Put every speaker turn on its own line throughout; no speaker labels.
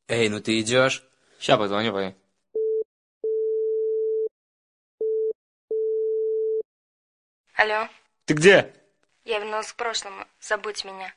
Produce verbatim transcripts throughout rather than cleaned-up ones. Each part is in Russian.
Эй, ну ты идешь?
Ща позвоню, пой.
Алло,
Ты где?
я вернулась к прошлому. Забудь меня.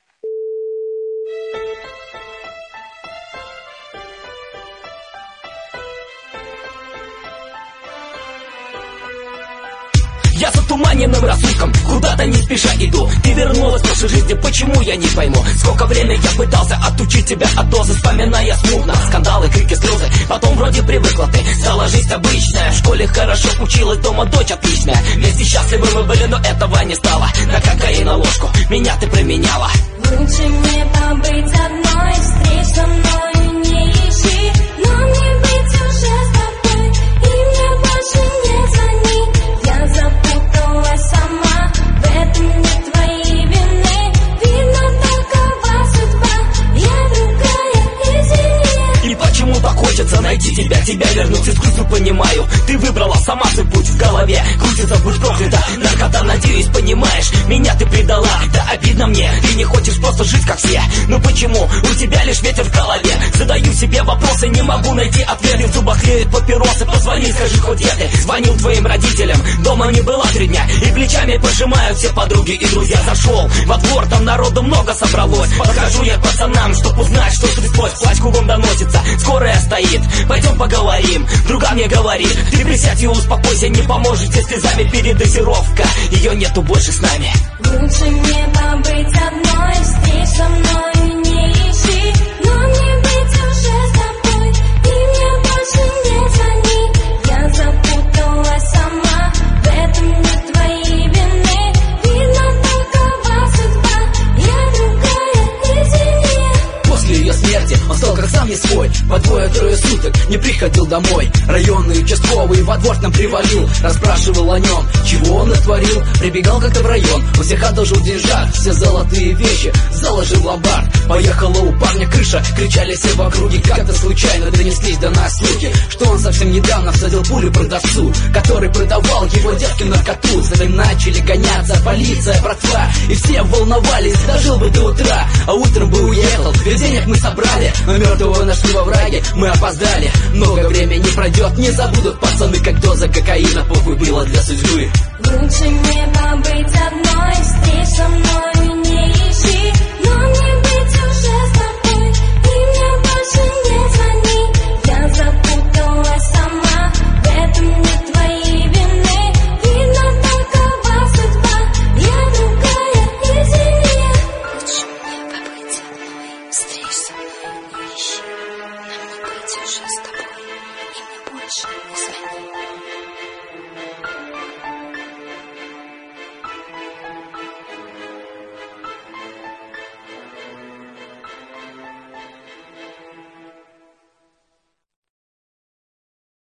Я затуманенным рассудком куда-то не спеша иду. Ты вернулась в прошлой жизни, почему я не пойму? Сколько времени я пытался отучить тебя от дозы, вспоминая смутно скандалы, крики, слезы. Потом вроде привыкла ты, стала жизнь обычная. В школе хорошо училась, дома дочь отличная. Вместе счастливы мы были, но этого не стало. На кокаин ложку меня ты променяла.
Лучше мне побыть одной, встреч со мной не ищи. Но мне быть уже с тобой, и мне больше не звони. Я запуталась сама, в этом нет твоей вины. Видно, такова судьба, я другая, извини.
И почему так хочется найти тебя, тебя вернуть из крысу, понимаю. Ты выбрала сама свой путь в голове, крутится, будь проклята. Наркота, надеюсь, понимаешь, меня ты предала. Да обидно мне, ты не хочешь просто жить как все. Ну почему, у тебя лишь ветер в голове. Задаю себе вопросы, не могу найти ответы. В зубах тлеют папиросы, позвони, скажи, хоть где ты. Звонил твоим родителям, дома не была три дня. И плечами пожимают все подруги и друзья. Зашел во двор, там народу много собралось. Подхожу я к пацанам, чтоб узнать, что стряслось. Плач кругом доносится, скорая стоит. Пойдем поговорим, друга мне говорит. Ты присядь и успокойся, не поможет тебе слезами передозировка. Ее нету больше с нами.
Лучше мне побыть одной, встреч со мной не ищи. Но мне быть уже с тобой, и мне больше не звони. Я запуталась сама, в этом нет твоей вины. Видно, такова судьба, я другая, извини.
После ее смерти он стал как сам не свой. По двое-трое суток не приходил домой. Районный участковый во двор нам привалил, расспрашивал о нем, чего он натворил. Прибегал как-то в район, у всех одолжил деньжат. Все золотые вещи заложил в ломбард. Поехала у парня крыша, кричали все в округе. Как-то случайно донеслись до нас слухи, что он совсем недавно всадил пулю продавцу, который продавал его детке наркоту. За ним начали гоняться полиция, братва, и все волновались, дожил бы до утра. А утром бы уехал, ведь денег мы собрали, но мертвого нашли во враге, мы опоздали. Много времени пройдет, не забудут пацаны, как доза кокаина похуй было для судьбы.
Лучше мне побыть одной, встреч со мной не ищи. Но мне быть уже с тобой, и мне больше не звони. Я запуталась сама, в этом нет твоей вины. Видно, такова судьба, я другая, извини.
Лучше мне побыть одной, встреч со мной не ищи. Нам не быть уже с тобой.